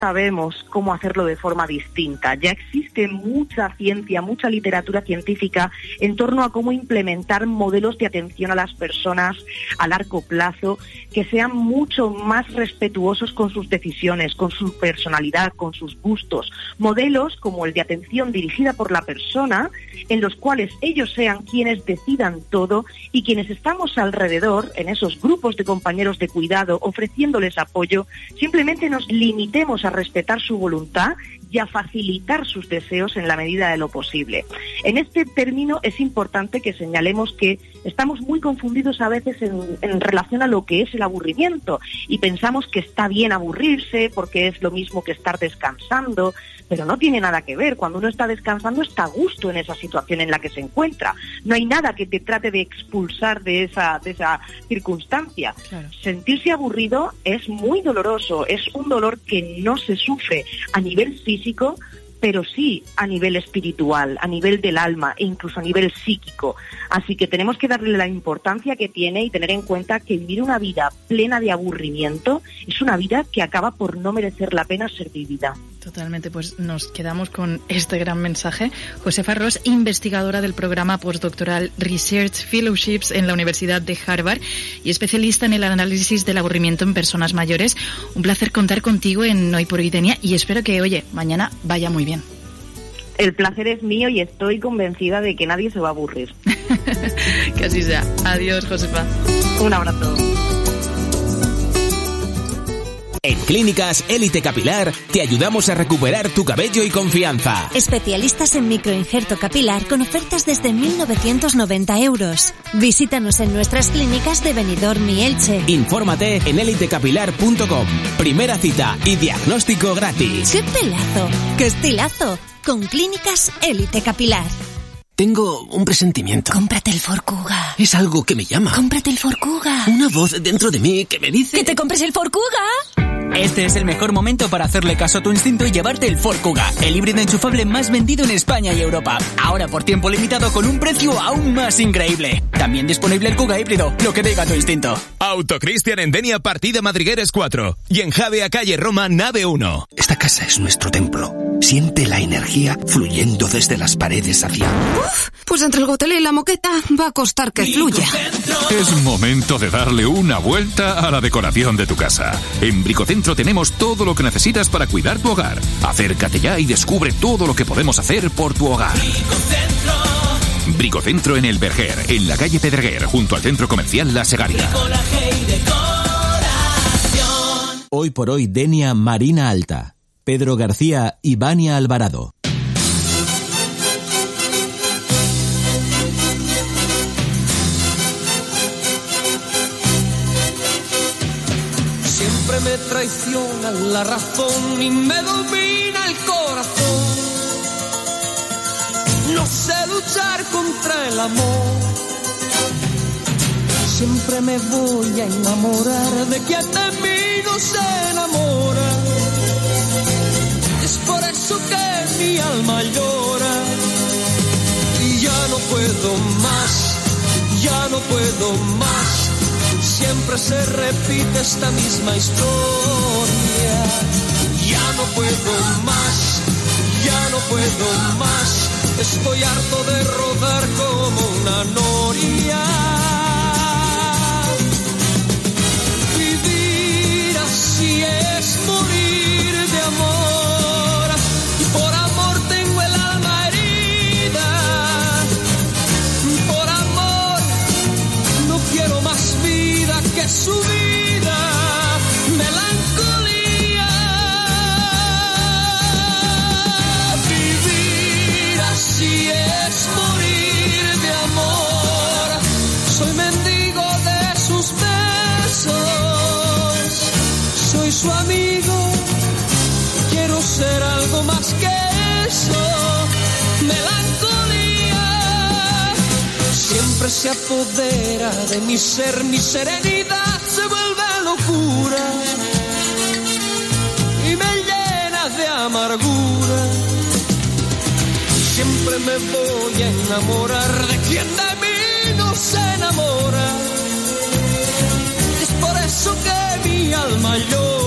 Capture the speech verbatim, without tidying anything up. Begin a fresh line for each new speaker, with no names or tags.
sabemos cómo hacerlo de forma distinta. Ya existe mucha ciencia, mucha literatura científica en torno a cómo implementar modelos de atención a las personas a largo plazo que sean mucho más respetuosos con sus decisiones, con su personalidad, con sus gustos. Modelos como el de atención dirigida por la persona, en los cuales ellos sean quienes decidan todo y quienes estamos alrededor, en esos grupos de compañeros de cuidado, ofreciéndoles apoyo, simplemente nos limitemos a respetar su voluntad y a facilitar sus deseos en la medida de lo posible. En este término es importante que señalemos que estamos muy confundidos a veces en, en relación a lo que es el aburrimiento y pensamos que está bien aburrirse porque es lo mismo que estar descansando, pero no tiene nada que ver. Cuando uno está descansando está a gusto en esa situación en la que se encuentra. No hay nada que te trate de expulsar de esa, de esa circunstancia. Claro. Sentirse aburrido es muy doloroso, es un dolor que no se sufre a nivel físico, pero sí a nivel espiritual, a nivel del alma e incluso a nivel psíquico. Así que tenemos que darle la importancia que tiene y tener en cuenta que vivir una vida plena de aburrimiento es una vida que acaba por no merecer la pena ser vivida.
Totalmente, pues nos quedamos con este gran mensaje. Josefa Ros, investigadora del programa postdoctoral Research Fellowships en la Universidad de Harvard y especialista en el análisis del aburrimiento en personas mayores. Un placer contar contigo en Hoy por Hoy, Denia, y espero que, oye, mañana vaya muy bien.
El placer es mío y estoy convencida de que nadie se va a aburrir.
Que así sea. Adiós, Josefa.
Un abrazo.
En Clínicas Élite Capilar te ayudamos a recuperar tu cabello y confianza.
Especialistas en microinjerto capilar con ofertas desde mil novecientos noventa euros. Visítanos en nuestras clínicas de Benidorm y Elche.
Infórmate en élite capilar punto com. Primera cita y diagnóstico gratis.
¡Qué pelazo! ¡Qué estilazo! Con Clínicas Élite Capilar.
Tengo un presentimiento.
Cómprate el Ford Kuga.
Es algo que me llama.
Cómprate el Ford Kuga.
Una voz dentro de mí que me dice...
¡Que te compres el Ford Kuga!
Este es el mejor momento para hacerle caso a tu instinto y llevarte el Ford Kuga, el híbrido enchufable más vendido en España y Europa. Ahora por tiempo limitado con un precio aún más increíble. También disponible el Kuga híbrido, lo que diga tu instinto.
Autocristian en Denia, partida Madrigueres cuatro. Y en Javea, calle Roma, nave uno.
Esta casa es nuestro templo. Siente la energía fluyendo desde las paredes hacia...
Uf, pues entre el gotelé y la moqueta va a costar que fluya.
Es momento de darle una vuelta a la decoración de tu casa. En Bricocentro tenemos todo lo que necesitas para cuidar tu hogar. Acércate ya y descubre todo lo que podemos hacer por tu hogar. Bricocentro. Bricocentro en El Verger, en la calle Pedreguer, junto al centro comercial La Segaria.
Hoy por hoy, Denia, Marina Alta. Pedro García y Vania Alvarado.
Siempre me traiciona la razón y me domina el corazón. No sé luchar contra el amor. Siempre me voy a enamorar de quien de mí no se enamora. Es por eso que mi alma llora. Y ya no puedo más, ya no puedo más. Siempre se repite esta misma historia. Ya no puedo más, ya no puedo más. Estoy harto de rodar como una noria. Vivir así es morir de amor. Y por amor tengo el alma herida. Por amor no quiero más vida que su vida. Melancolía. Vivir así es morir de amor. Soy mendigo de sus besos. Soy su amigo. Quiero ser algo más que eso. Melancolía. Siempre se apodera de mi ser, mi serenidad se vuelve locura y me llena de amargura. Siempre me voy a enamorar de quien de mí no se enamora. Es por eso que mi alma llora.